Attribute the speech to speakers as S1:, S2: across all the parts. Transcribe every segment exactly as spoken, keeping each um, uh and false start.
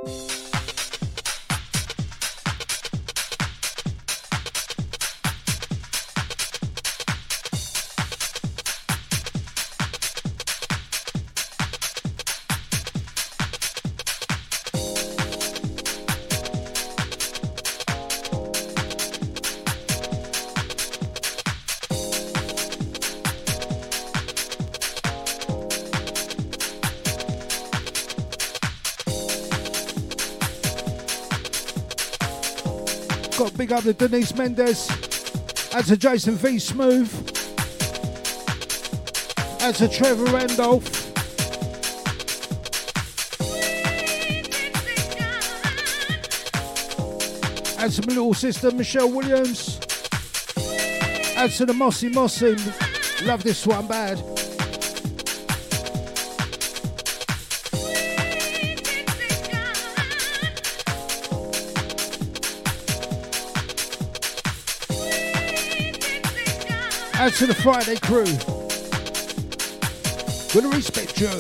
S1: Big up to Denise Mendes. And to Jason V. Smooth. And to Trevor Randolph. And to my little sister Michelle Williams. And to the Mossy Mossy. Love this one bad. And to the Friday crew, gonna respect you.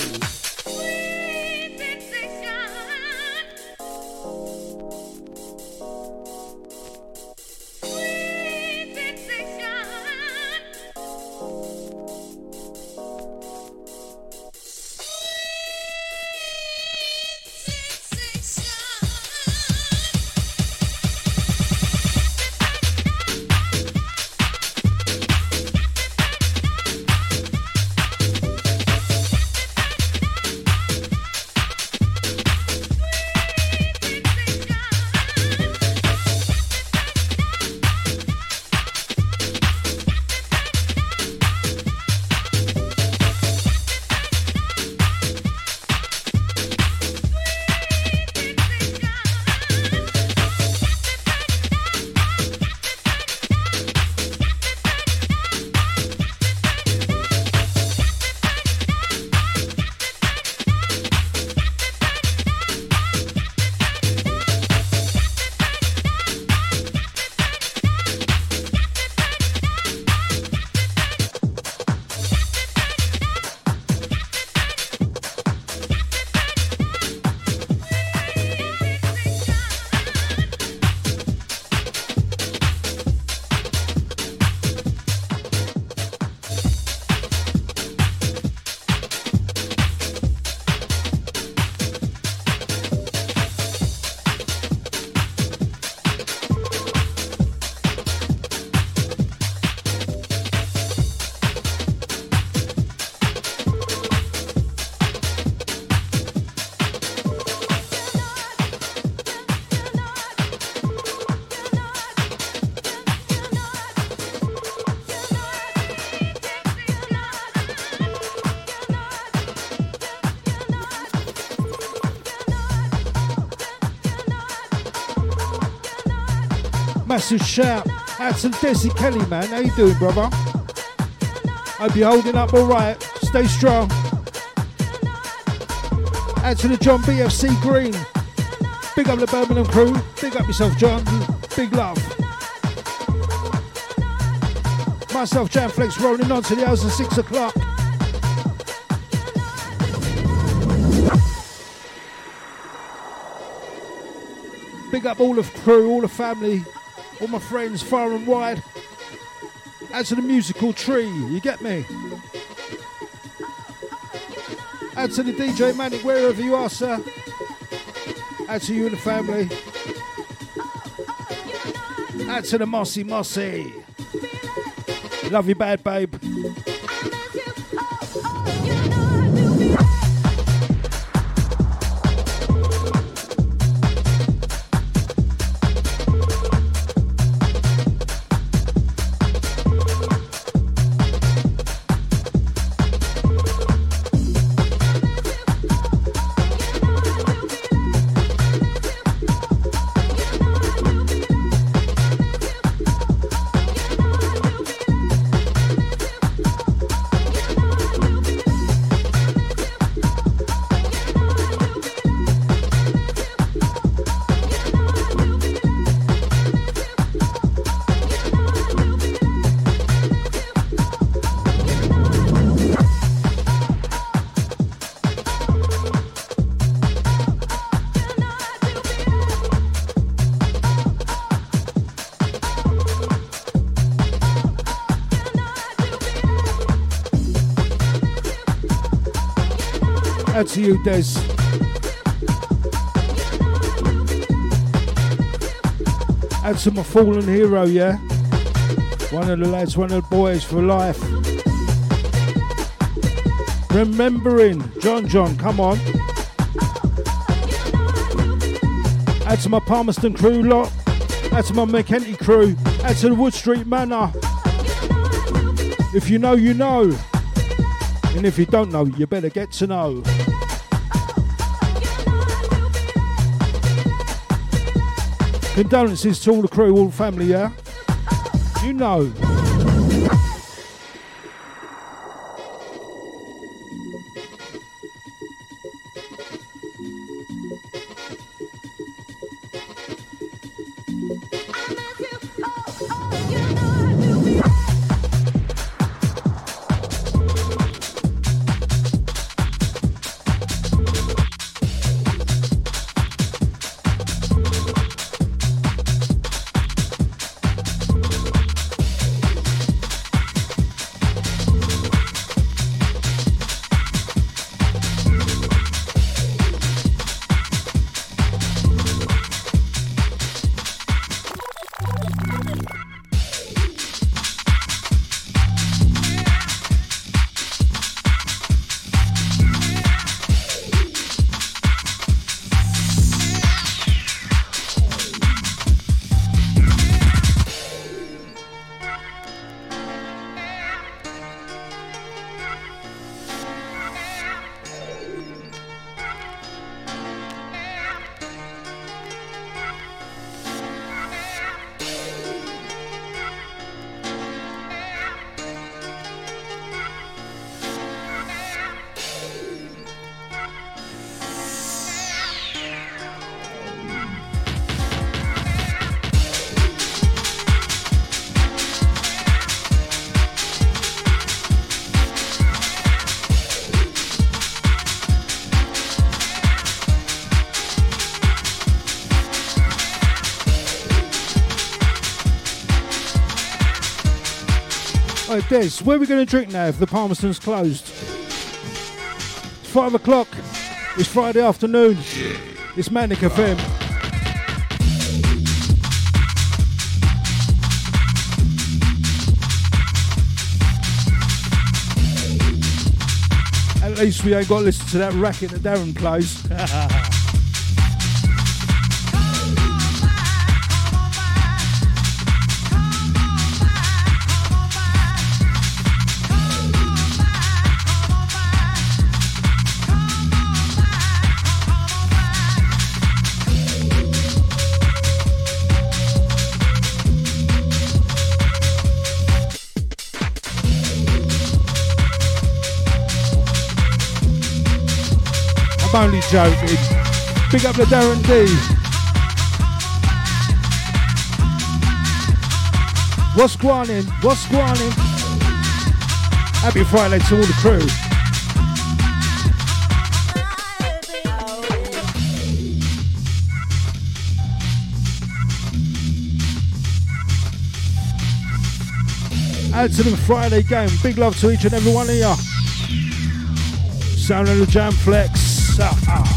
S1: Massive shout out to Desi Kelly, man. How you doing, brother? Hope you're holding up all right. Stay strong. Out to the John B F C Green. Big up the Birmingham crew. Big up yourself, John. Big love. Myself, Jan Flex, rolling on to the hours of six o'clock. Big up all the crew, all the family, all my friends far and wide. Add to the musical tree, you get me? Add to the D J Manic, wherever you are, sir. Add to you and the family. Add to the Mossy Mossy. Love you, bad babe. Out to you, Des. Out to my fallen hero, yeah? One of the lads, one of the boys for life. Remembering, John John, come on. Out to my Palmerston crew lot. Out to my McKenty crew. Out to the Wood Street Manor. If you know, you know. And if you don't know, you better get to know. Condolences to all the crew, all the family, yeah? You know. Alright, Des, where are we going to drink now if the Palmerston's closed? It's five o'clock. It's Friday afternoon. It's Manic F M. At least we ain't got to listen to that racket that Darren plays. I'm only joking. Big up the Darren D. What's going on? What's going on? Happy Friday to all the crew. Add to the Friday game. Big love to each and every one of you. Sound of the Jam Flex. Ah, ah.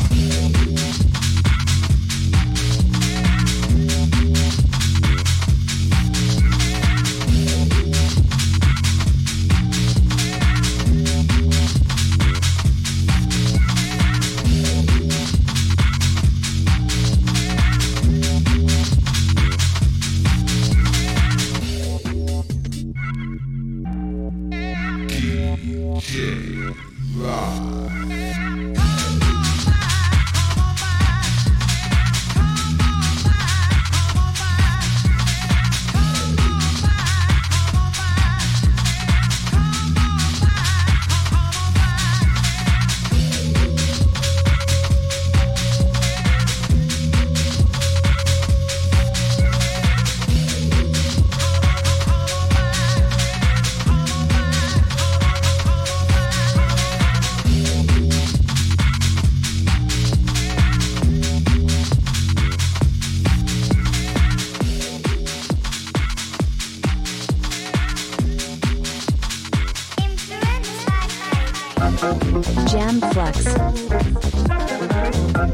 S2: Jam Flex.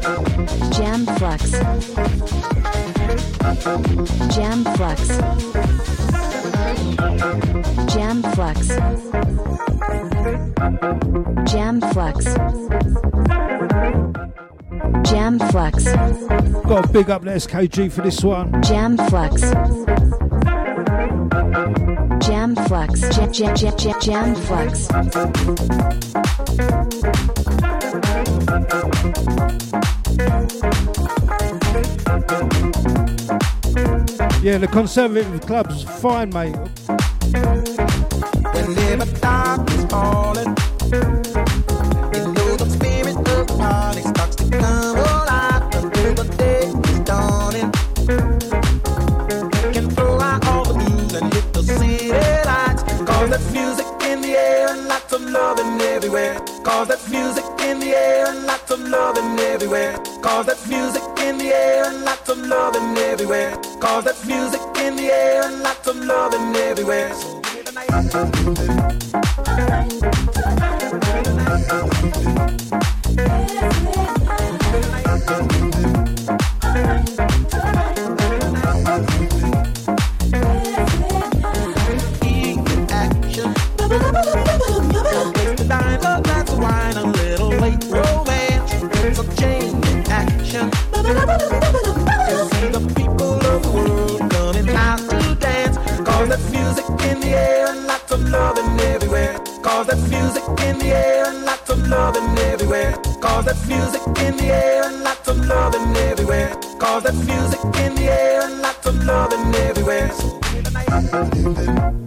S2: Jam Flux. Jam Flux. Jam Flux. Jam Flux. Jam Flux.
S1: Got to big up the S K G for this one.
S2: Jam Flux. Jam Flux. Jam Jam Jam Jam Jam Flux.
S1: Yeah, the Conservative Club's fine, mate.
S3: Whenever dark is falling, you know the spirit of the party starts to come alive until the day is dawning. We can throw out all the blues and hit the city lights. Cause there's music in the air and lots of loving everywhere. Cause there's music in the air and lots of loving everywhere. Cause there's music in the air and lots of loving everywhere. Cause there's music in the air and lots of loving everywhere. So give me the night. Action. Taste the dime, a glass of wine, a little late romance. It's a change in action. You see the people of the world coming out to dance. Cause there's music in the air and lots of loving everywhere. Cause there's music in the air and lots of loving everywhere. Cause there's music in the air and lots of loving everywhere. Cause there's music in the air and lots of loving everywhere. So give me the night. Give me the night.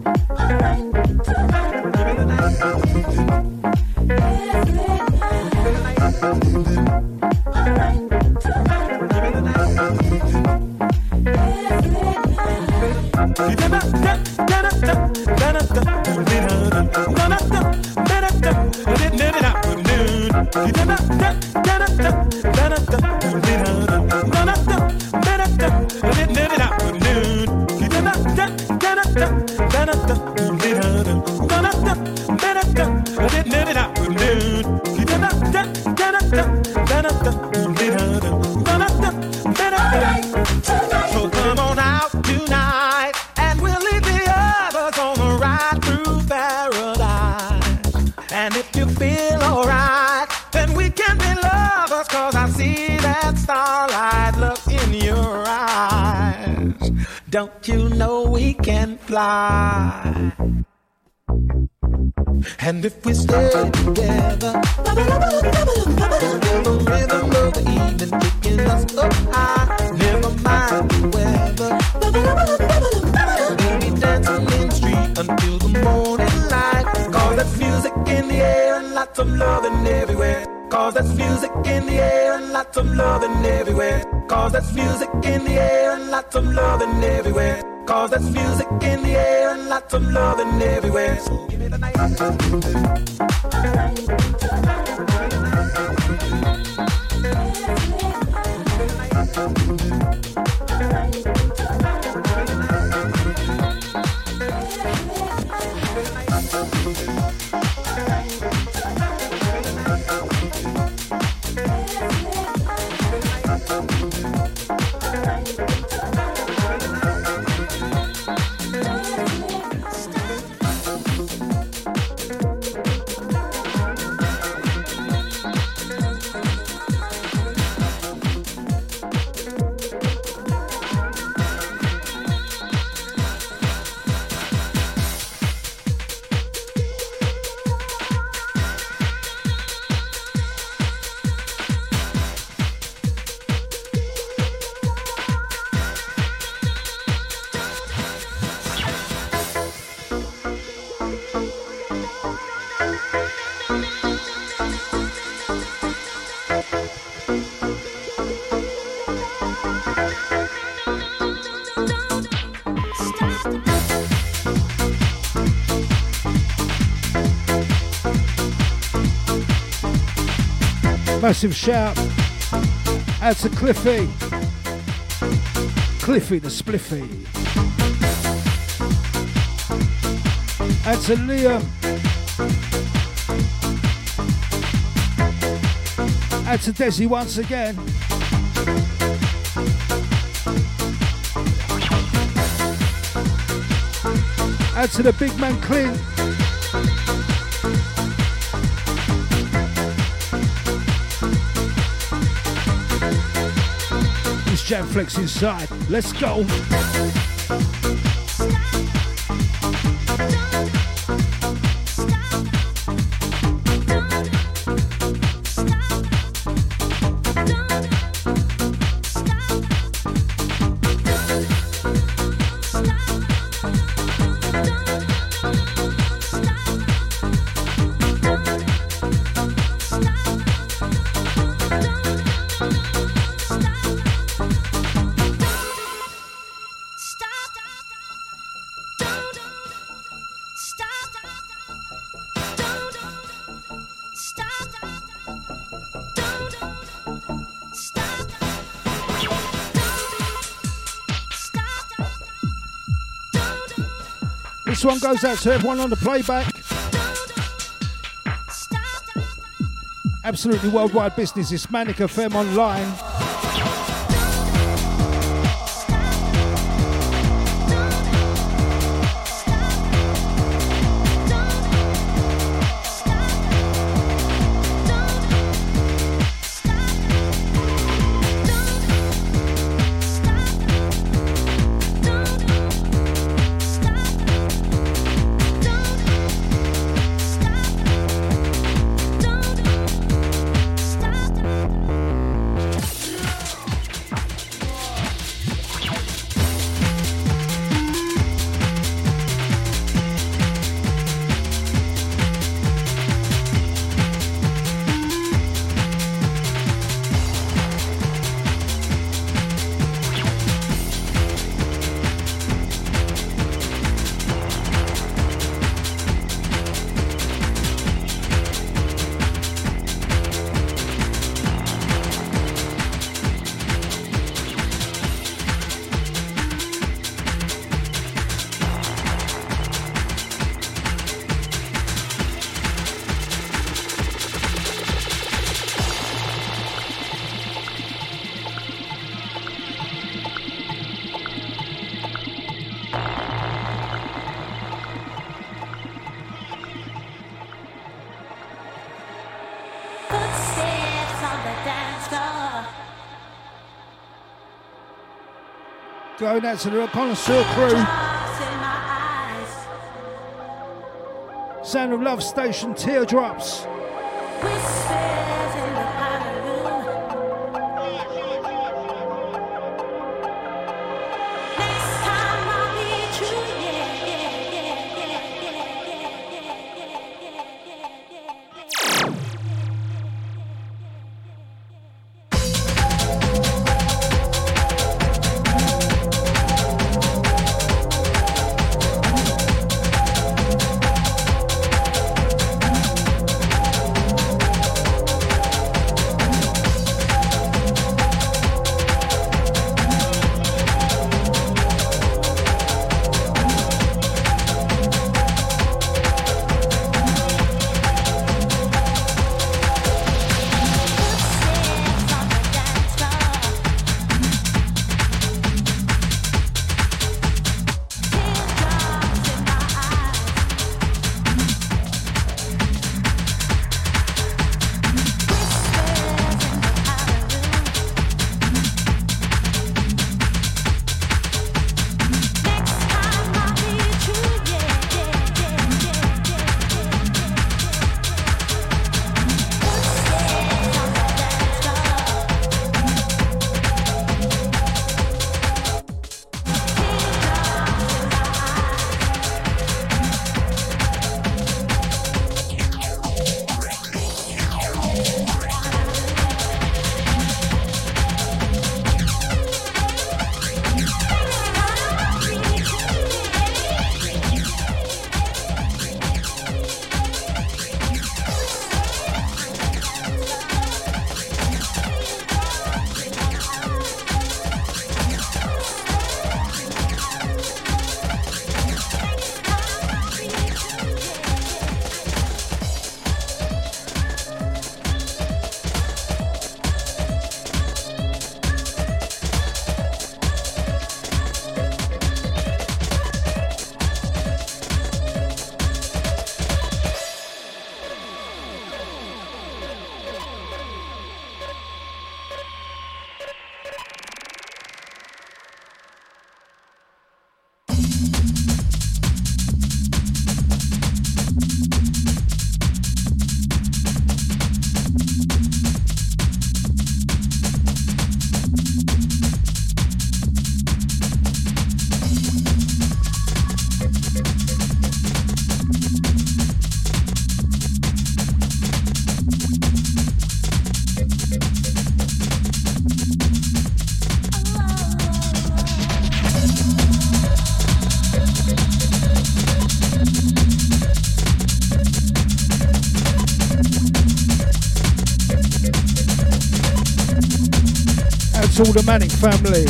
S3: So come on out tonight and we'll lead the others on a ride through paradise. And if you feel alright, then we can be lovers. Cause I see that starlight look in your eyes. Don't you know we can fly? And if we stay together, the rhythm of the evening taking us up high. Never mind the weather, we'll be dancing in the street until the morning light. Cause there's music in the air and lots of loving everywhere. Cause there's music in the air and lots of loving everywhere. Cause there's music in the air and lots of loving everywhere. Cause there's music in the air and lots of loving everywhere. So give me the night.
S1: Massive shout out to Cliffy. Cliffy the Spliffy. Out to Liam. Out to Desi once again. Out to the big man Clint. It's Jam Flex inside. Let's go. This one goes out to everyone on the playback. Absolutely worldwide business. It's Manic F M online. Going out to the Connoisseur crew. Sound of Love Station Teardrops. to all the Manic family.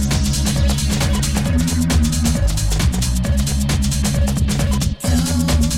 S4: Don't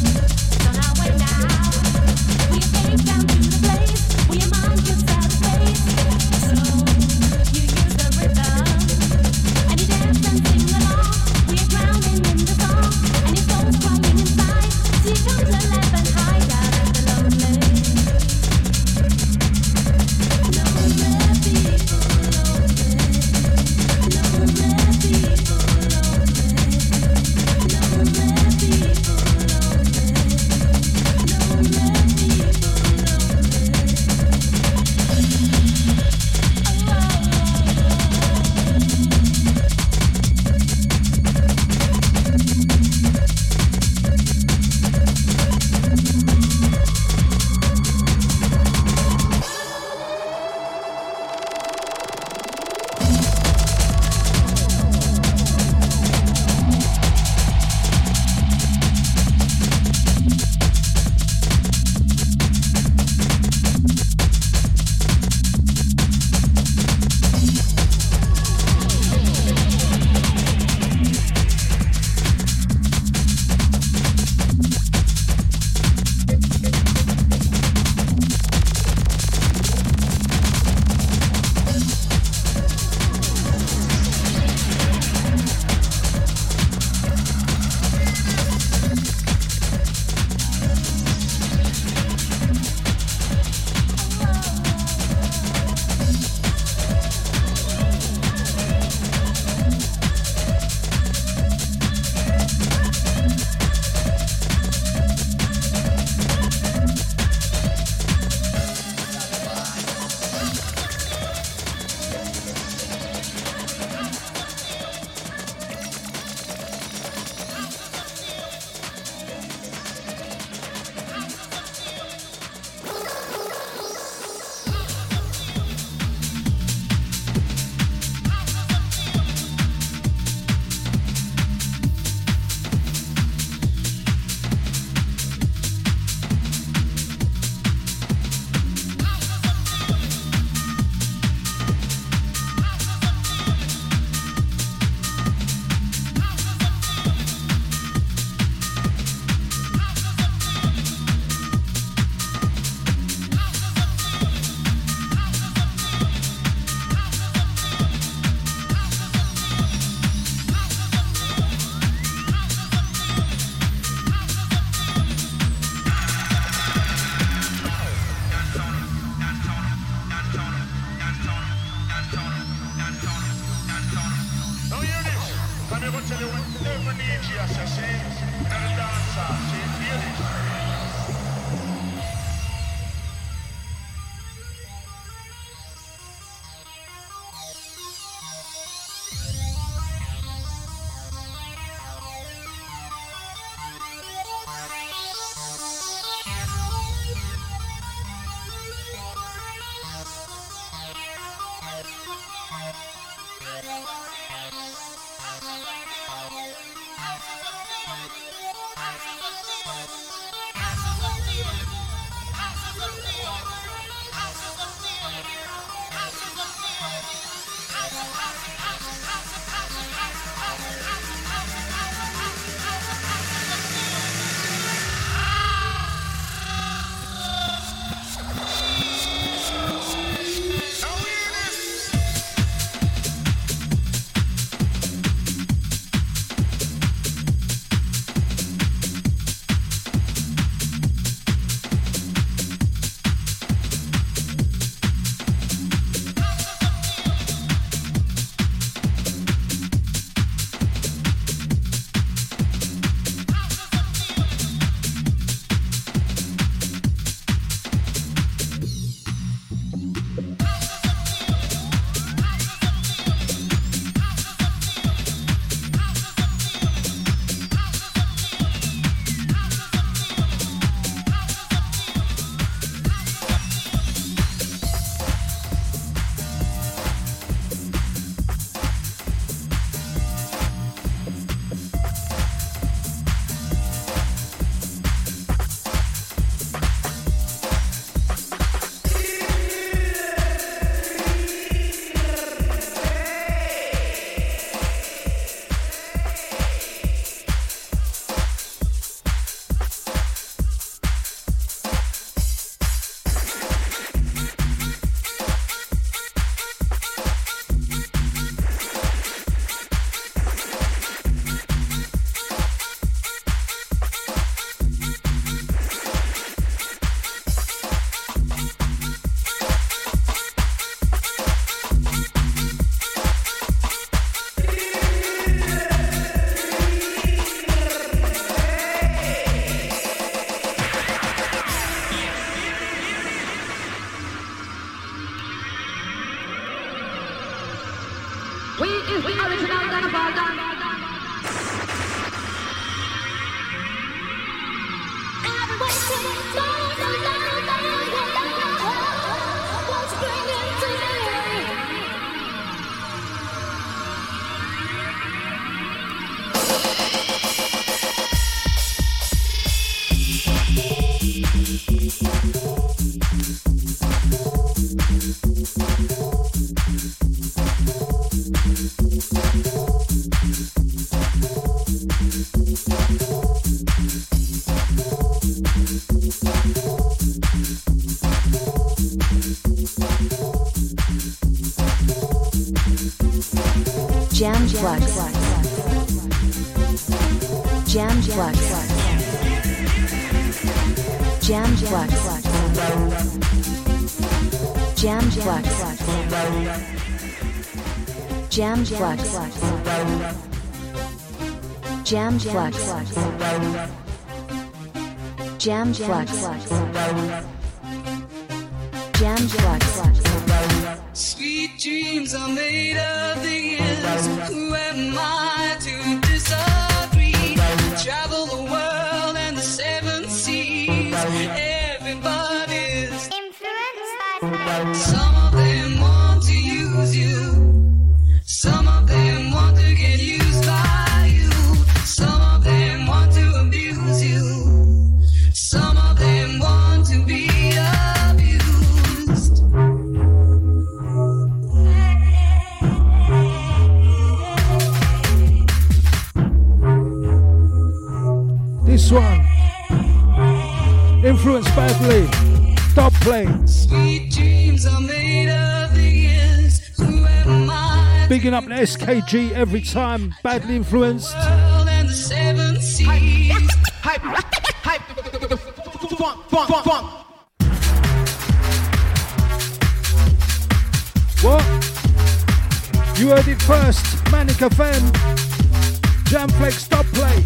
S2: Jamflex. Jamflex. Jamflex. Jamflex. Jamflex. Jamflex. Jamflex. Jamflex.
S4: Sweet dreams are made of these. Who am I to disagree? Travel the world and the seven seas. Everybody's influenced by. Some of them want to use you. Some of them want to get used by you. Some of them want to abuse you. Some of them want to be abused.
S1: This one, influenced badly. Stop playing.
S4: Sweet dreams are made of these. Who am I?
S1: Bigging up the S K G every time. Badly influenced.
S4: And the seven seas.
S3: Hype, hype, funk, funk, funk.
S1: What? You heard it first. Manic F M. Jamflex, stop play.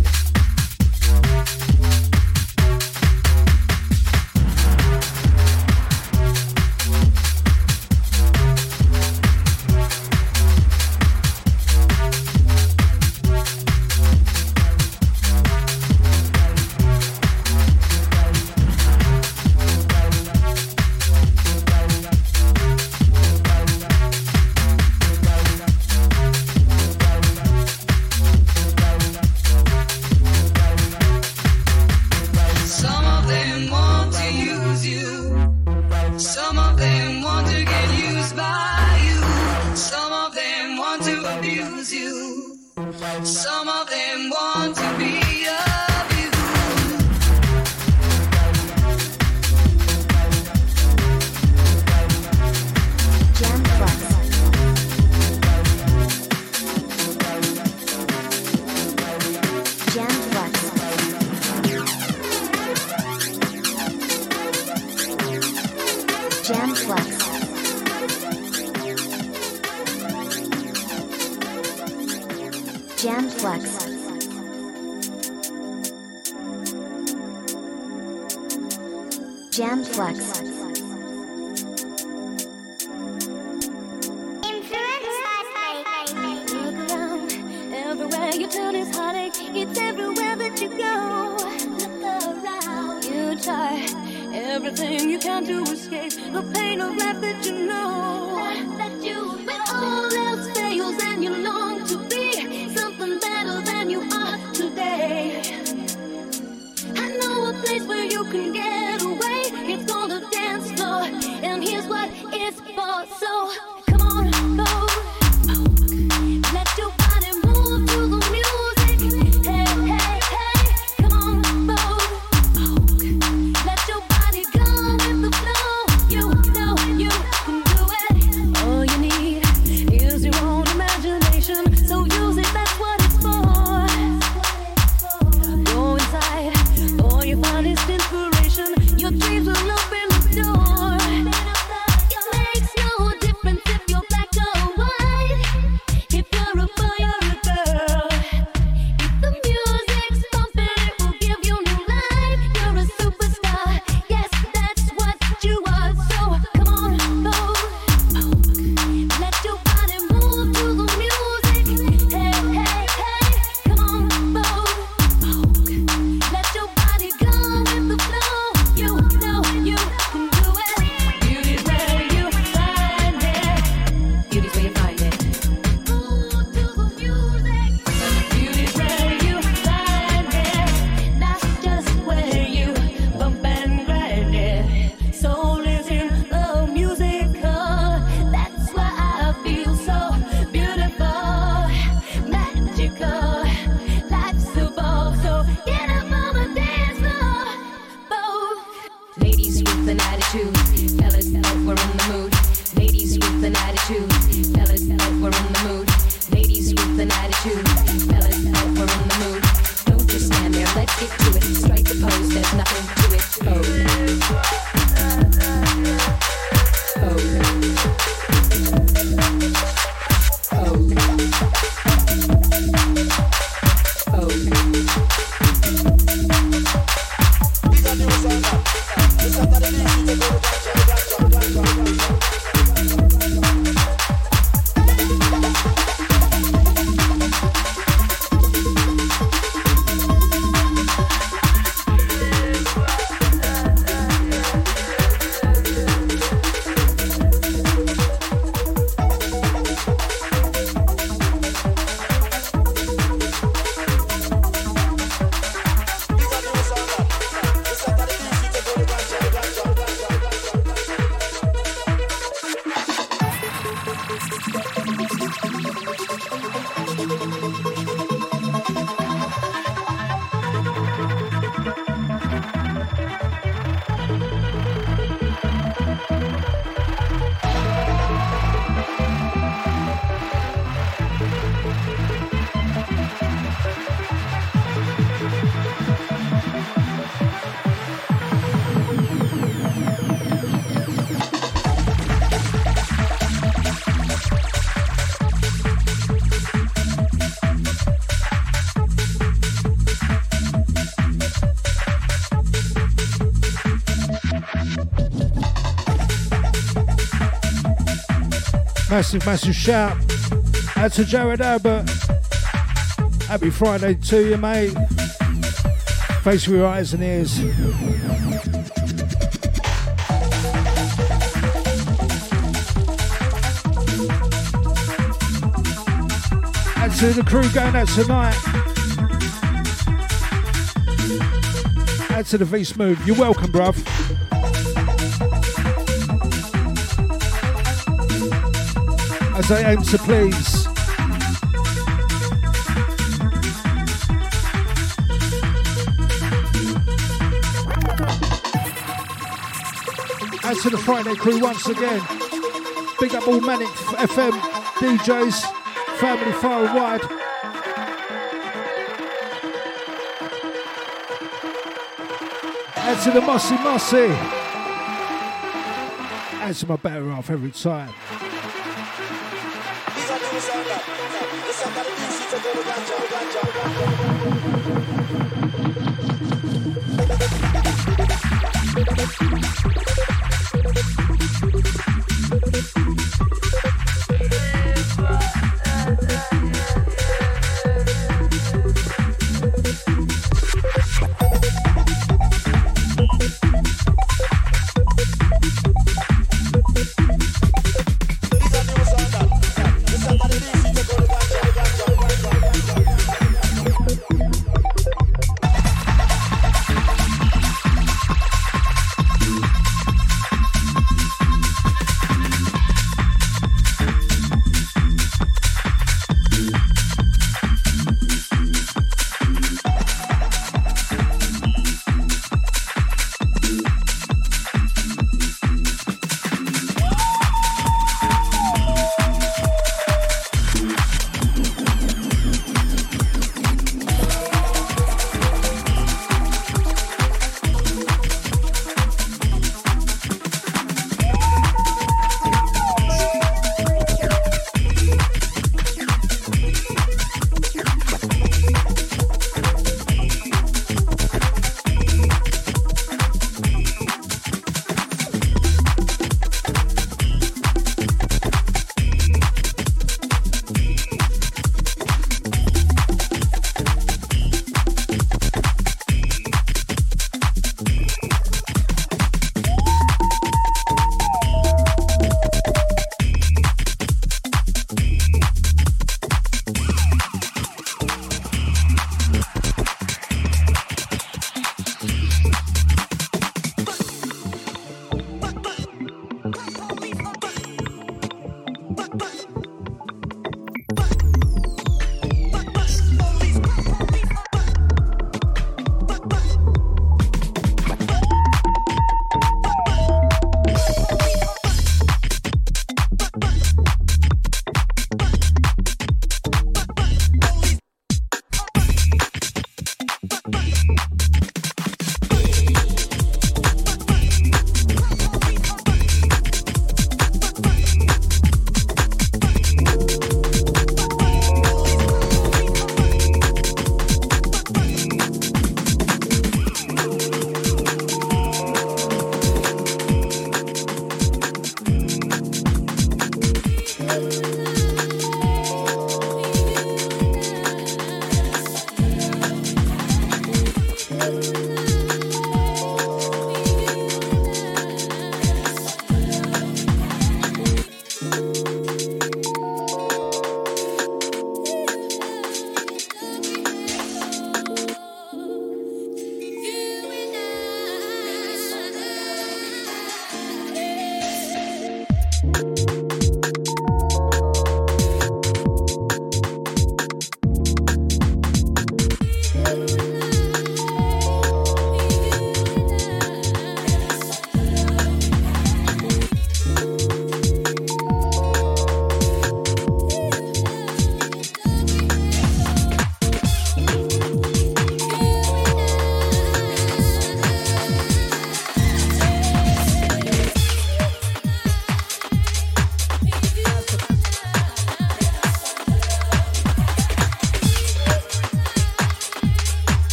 S4: Some of them want to be abused.
S2: Jamflex. Jamflex. Jamflex. Jamflex. Jamflex.
S5: Look around, everywhere you turn is heartache. It's everywhere that you go. Look around, you try everything you can to escape the pain of life that you know. That you when all else fails and you long to be something better than you are today. I know a place where you can get away. It's called a dance floor, and here's what it's for. So come on, go. Let your body move to the music. Hey, hey, hey, come on, move. Let your body go with the flow. You know you can do it. All you need is your own imagination.
S6: do it. Strike the pose, there's nothing to it. Oh. Oh. Oh.
S1: Massive, massive shout out to Jared Albert. Happy Friday to you, mate. Face with your eyes and ears. Out to the crew going out tonight. Out to the V Smooth. You're welcome, bruv. As I aim to please. As to the Friday crew once again. Big up all Manic F M D Js, family far and wide. And to the Mossy Mossy. And to my better half every time.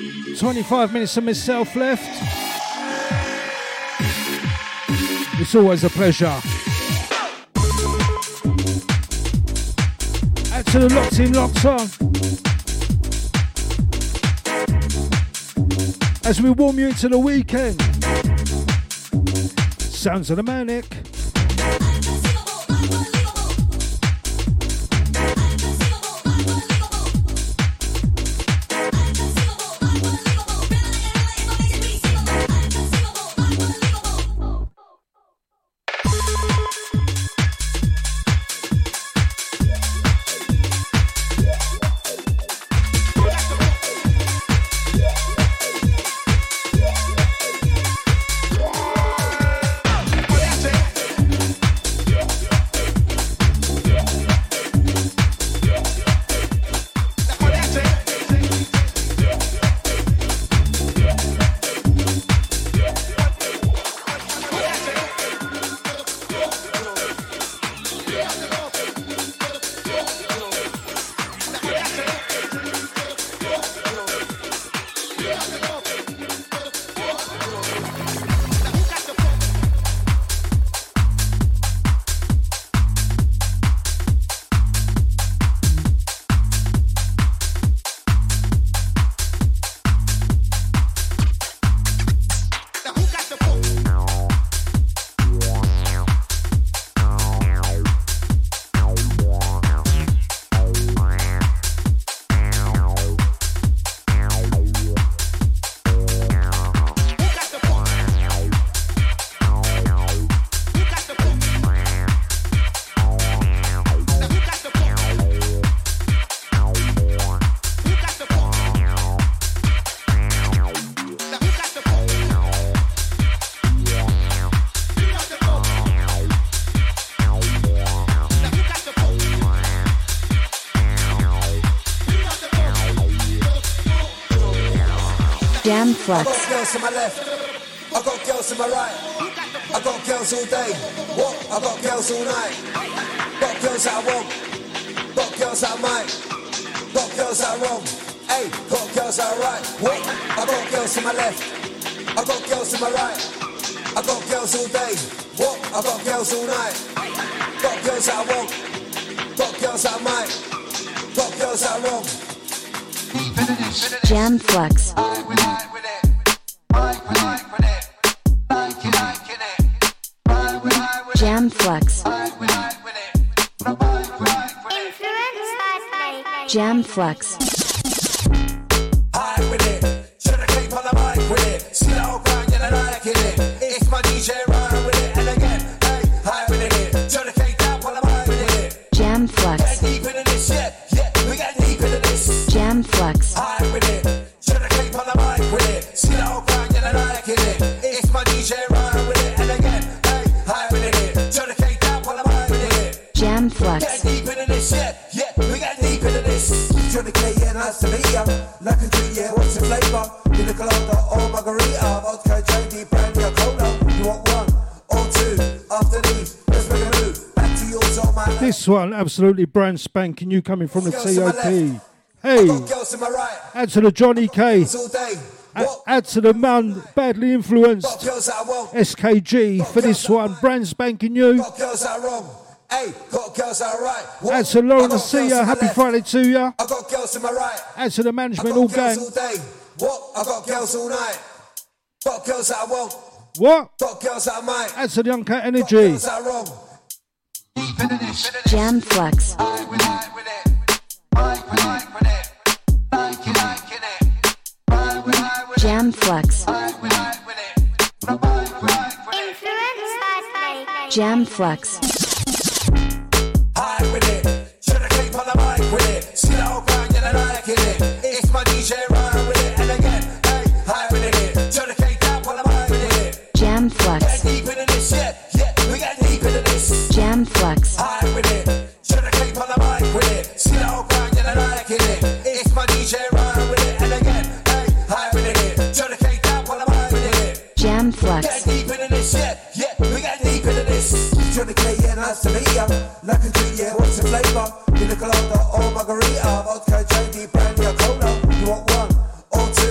S1: twenty-five minutes of myself left. It's always a pleasure. Add to the locked in, locked on. As we warm you into the weekend. Sounds of the Manic.
S2: Jam
S7: I got
S2: Flex.
S7: girls to my left, I got girls to my right. I got girls all day, what? I got girls all night. Got girls that I want, got girls that I might. Got girls that I wrong, hey, got girls that I right. What? I got girls to my left, I got girls to my right. I got girls all day, what? I got girls all night. Got girls that I want, got girls that I might. Got girls that I wrong.
S2: Jam Flex. Jam Flex. Jam Flex.
S7: High with it, shoulda keep on the mic with it. See the old grind, yeah, I like it. It's my D J ride with it, and again, hey, high with it, shoulda keep up on the mic with it.
S2: Jam Flex.
S7: Get deep into this, yeah, yeah, we got deep into this.
S2: Jam Flex.
S7: High with it, shoulda keep on the mic with it. See the old grind, yeah, I like it. It's my D J ride with it, and again, hey, high with it, shoulda keep up on the mic with it.
S2: Jam
S7: Get
S2: Flex.
S7: deep into this, yeah, yeah, we got deep into this. Johnny K, yeah, nice to meet ya. Like a treat, yeah, what's the flavour? You look colada or margarita, vodka, J D, brandy or cola. You want one or two? After these, let's make a move. Back to yours, oh man.
S1: This one, absolutely brand spanking new, coming from the
S7: Girls
S1: T
S7: to my
S1: O
S7: left.
S1: P.
S7: I
S1: Hey,
S7: got girls to my right,
S1: add to the Johnny K.
S7: it's all day.
S1: Add,
S7: What?
S1: add to the man badly
S7: Got
S1: influenced
S7: girls that I want,
S1: S K G for this one, brand spanking new.
S7: got girls that are wrong. Hey, got girls that are right. What?
S1: Add to Lauren
S7: I got girls to
S1: Asia,
S7: my
S1: happy
S7: left.
S1: Friday to ya.
S7: I got girls to my right.
S1: Add to the
S7: I
S1: management,
S7: got
S1: all
S7: girls
S1: gang.
S7: all day. What? I got girls all night. Got girls that I want.
S1: What?
S7: Got girls that I might.
S1: Add to the Uncut
S7: Got
S1: Energy.
S7: girls that are wrong.
S2: Jam Flex. Jam Flex. Jam Flex.
S7: High with it, shoulda keep on the mic with it. See the old grind, yeah, I like it. It's my D J ride with it, and again, hey, high with it, shoulda keep up on the mic with it.
S2: Jam
S7: Get
S2: Flex.
S7: deep into this, yeah, yeah, we got deep into this.
S2: Jam Flex.
S7: High with it, shoulda keep on the mic with it. See the old grind, yeah, I like it. It's my D J ride with it, and again, hey, high with it, shoulda keep up on the mic with it.
S2: Jam
S7: Get
S2: Flex.
S7: deep into this, yeah, yeah, we got deep into this. Johnny K, yeah, nice to meet ya. Like a treat, yeah, what's the flavour? You look colada or margarita, vodka, J D, brandy or cola. You want one or two?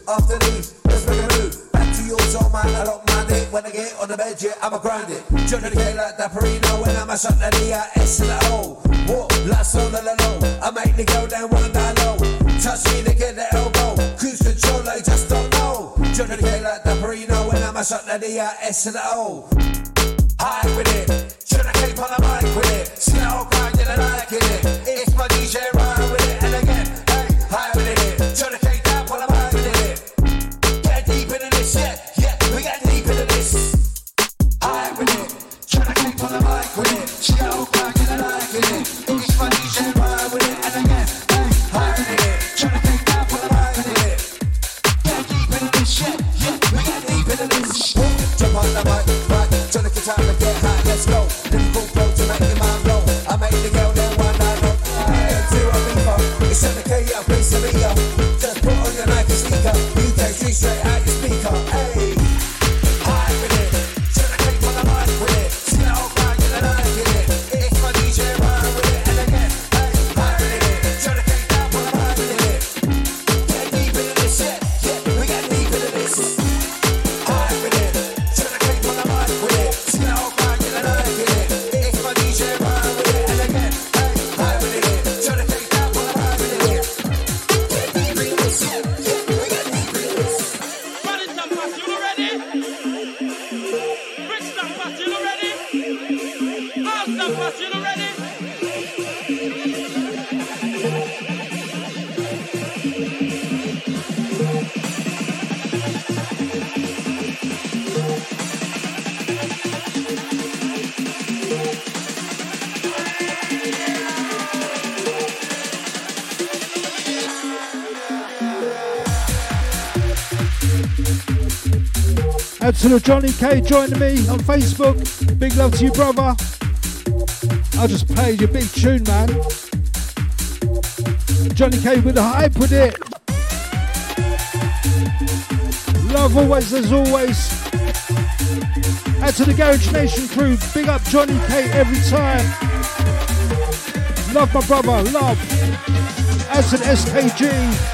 S7: After these, let's make a move. Back to yours, old man, I don't mind it. When I get on the bed, yeah, I'ma grind it. Johnny K like the Perino, when I'm a shot the D I S and the O. What? Last on the low. I make the girl down one down low. Touch me to get the elbow. Cruise control, I just don't know. Johnny K like the Perino, when I'm a shot the D I S and the O. High with it. Johnny K on the mic with it. See the whole crowd, yeah, I like it. It's my D J ride with it. And again, hey, high with it. Johnny K down on the mic with it. Get deep into this, yeah, yeah, we get deep into this. High with it. Johnny K on the mic with it. See the whole crowd, yeah, I like it. It's my D J ride with it. And again, hey, high with it. Johnny K down on the mic with it. Get deep into this, yeah, yeah, we get deep into this. Jump on the mic, right, turn the guitar and get high, let's go. Liverpool flow to make your mind blow. I make the girl then one night low. I am zero beeper, it's Johnny K, yeah, please to meet ya. Just put on your Nike sneaker, U K street straight out your speaker, hey. High with it, Johnny K on the mic with it. See the whole crowd, yeah, I like it. It's my D J ride with it, and again, hey, high with it. Johnny K down on the mic with it. Get deep into this, yeah, yeah, we get deep into this. High with it, Johnny K on the mic with it. See the whole crowd, yeah, I like it. It's my D J ride with it, and again, hey, high with it. Johnny K down on the mic with it. Get deep into this, yeah, yeah, we get deep into this.
S8: What is that, Pat? You ready? Brixton, Pat, you ready? Austin, Pat, you ready?
S1: Out to the Johnny K joining me on Facebook. Big love to you, brother. I just played your big tune, man. Johnny K with the hype with it. Love always as always. Out to the Garage Nation crew. Big up Johnny K every time. Love my brother, love. Out to the S K G.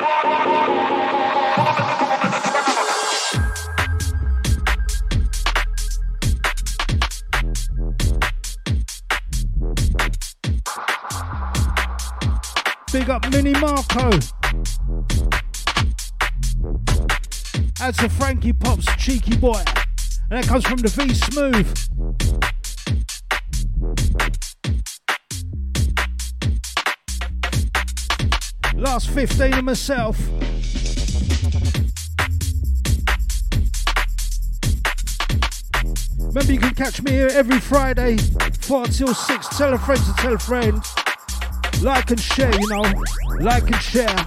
S1: Big up Mini Marco. That's a Frankie Pops cheeky boy. And that comes from the V Smooth. Last fifteen of myself. Remember, you can catch me here every Friday, four till six. Tell a friend to tell a friend. Like and share, you know. Like and share.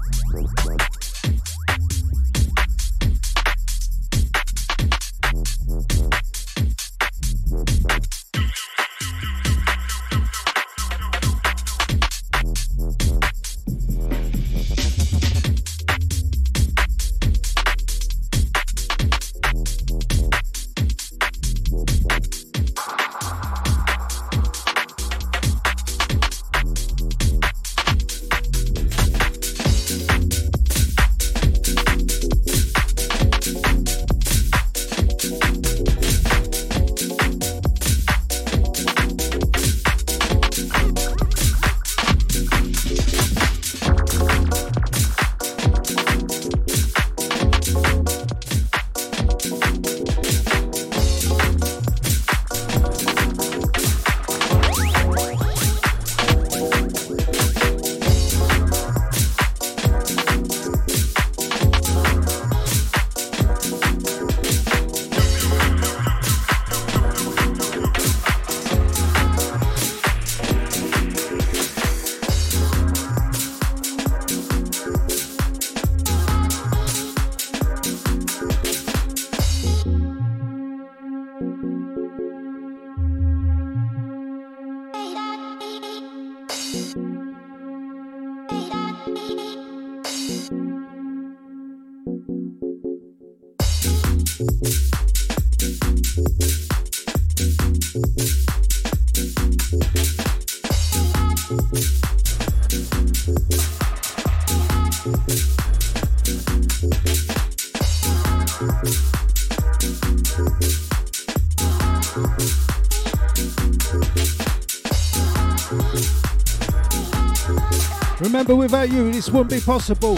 S1: Remember, without you, this wouldn't be possible.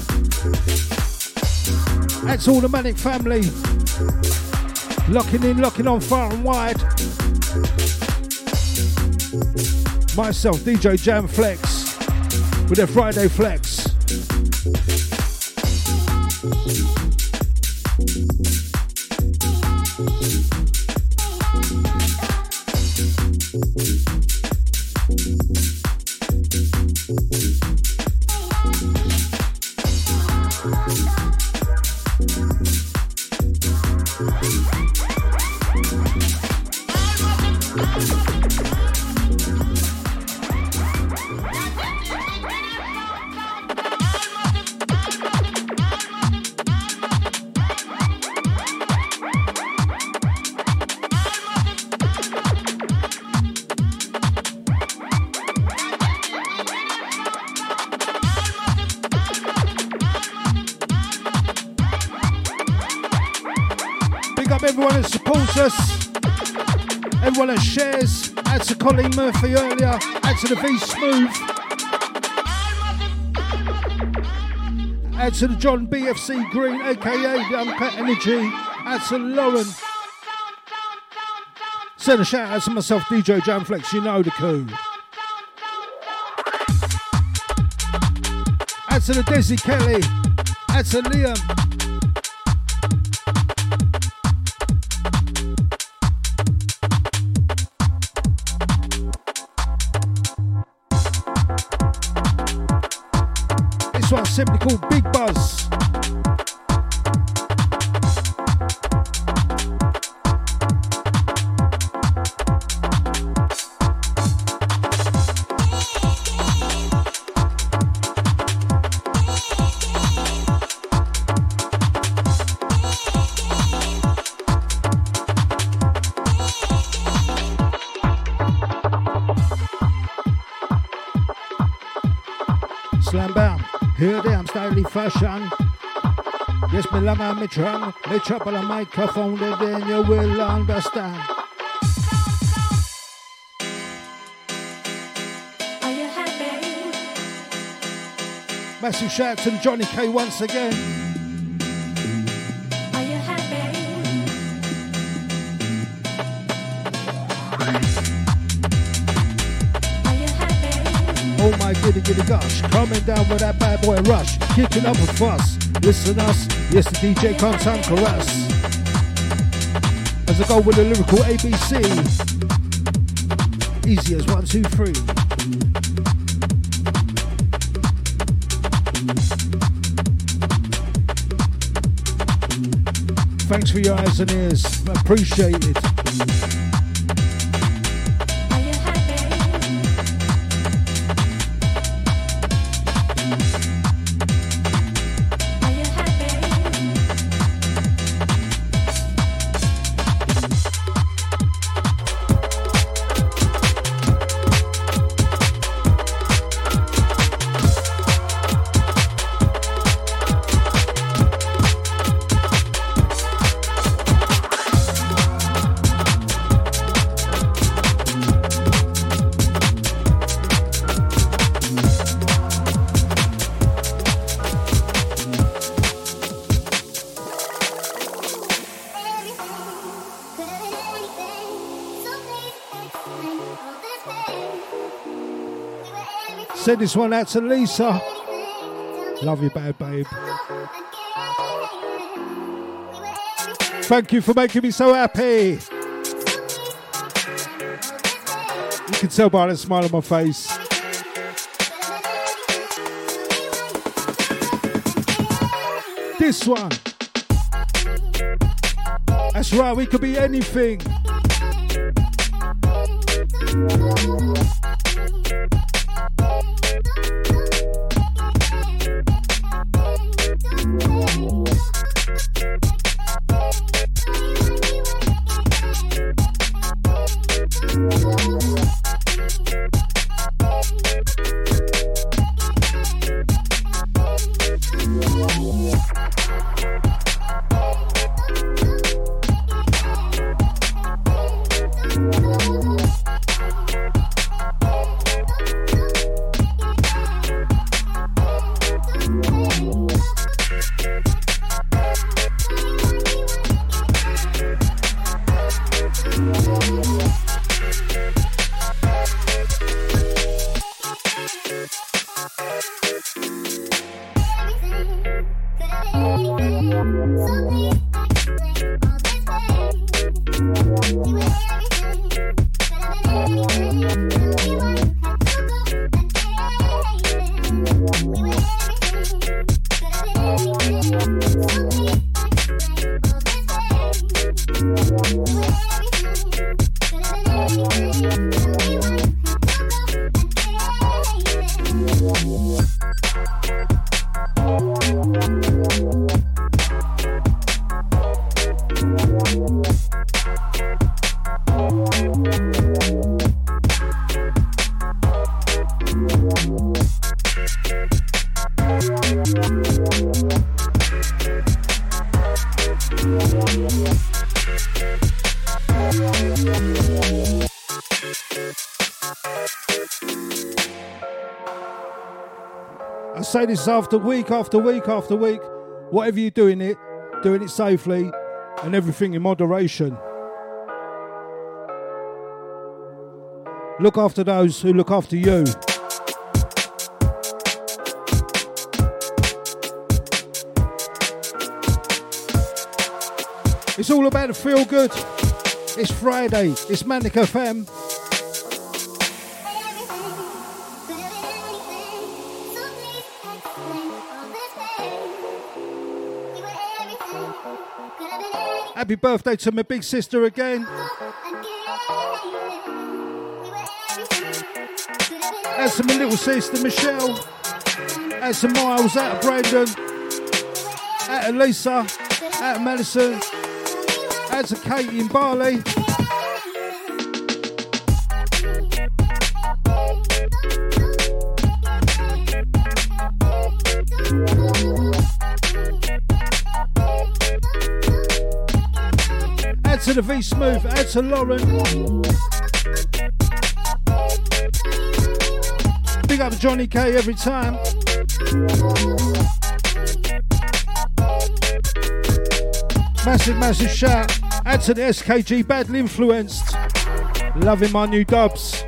S1: That's all the Manic family. Locking in, locking on far and wide. Myself, D J Jam Flex, with their Friday Flex. Everyone that supports us, everyone that shares. Add to Colleen Murphy earlier, add to the V Smooth, add to the John B F C Green, aka the Uncut Energy, add to Lauren. Send a shout out to myself, D J Jam Flex, you know the coup. Add to the Desi Kelly, add to Liam. One simply called Big Buzz. Slam bound. Here pure damn stylish fashion. Yes, me love and me try, me chop on the microphone, then you will understand.
S5: Are you happy?
S1: Massive shout out to Johnny K once again.
S5: Are you happy? Are you happy?
S1: Oh my giddy giddy gosh, coming down with that bad boy rush, kicking up a fuss. Listen us, yes the D J can't sound caress. As I go with the lyrical A B C, easy as one, two, three. Thanks for your eyes and ears, appreciate it.
S5: Are you happy? Are you happy?
S1: Send this one out to Lisa. Love you, bad babe. Thank you for making me so happy. You can tell by the smile on my face. This one. That's right, we could be anything. I say this after week after week after week. Whatever you're doing it, doing it safely and everything in moderation. Look after those who look after you. It's all about the feel good. It's Friday. It's Manic F M. Happy birthday to my big sister again. That's to my little sister Michelle. That's to Miles, out of Brandon. Out to Lisa. Out to Madison. Out to Katie in Bali. Add to the V Smooth, add to Lauren. Big up Johnny K every time. Massive, massive shout. Add to the S K G, badly influenced. Loving my new dubs.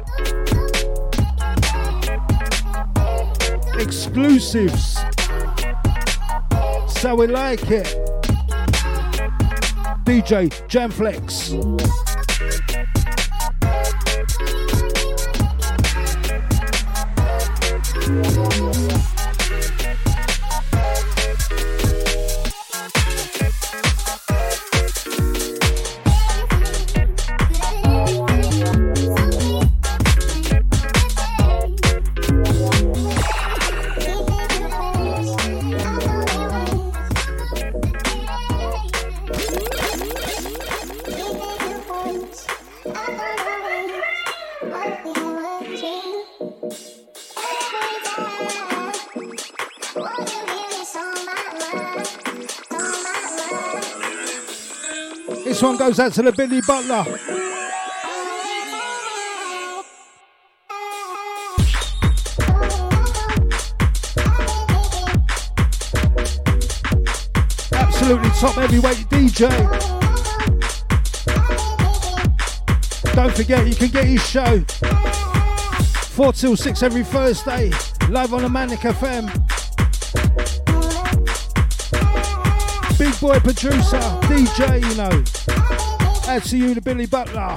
S1: Exclusives. So we like it. D J Jamflex. This one goes out to the Billy Butler. Absolutely top heavyweight D J. Don't forget, you can get his show four till six every Thursday, live on the Manic F M. Big boy producer, D J, you know. Add to you the Billy Butler.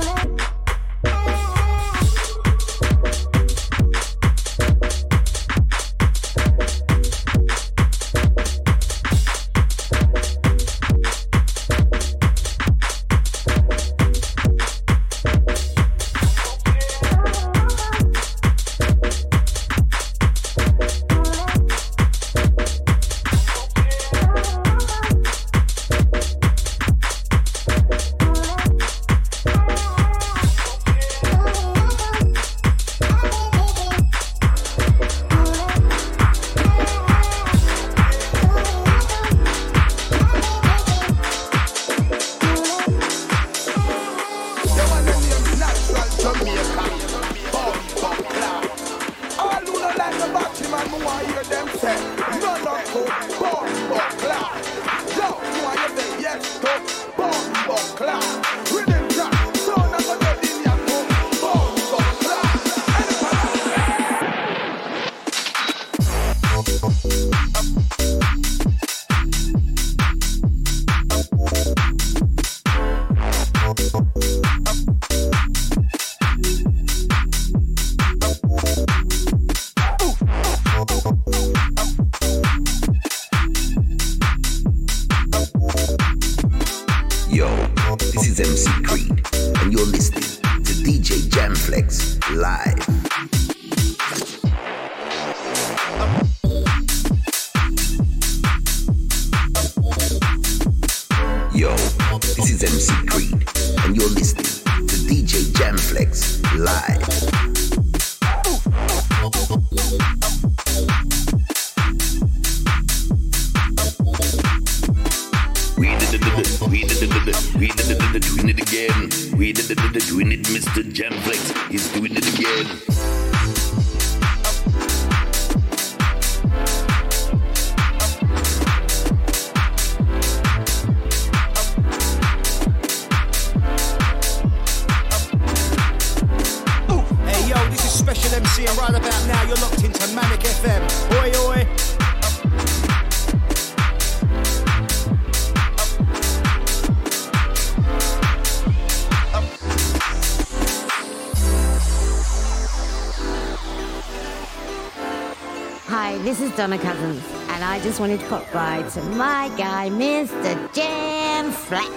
S9: Donna Cousins, and I just wanted to pop by to my guy, Mister Jam Flex.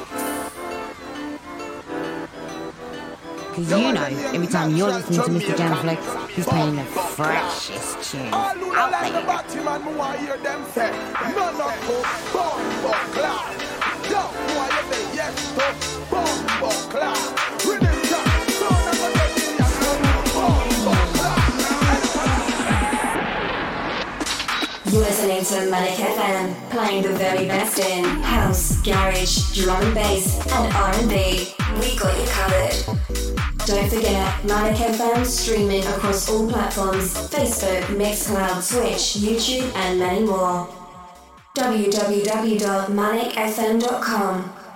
S9: Because you know, every time you're listening to Mister Jam Flex, he's playing the freshest tunes out there.
S10: You're listening to Manic F M, playing the very best in house, garage, drum and bass, and R and B. We got you covered. Don't forget, Manic F M streaming across all platforms: Facebook, Mixcloud, Twitch, YouTube, and many more. w w w dot manic f m dot com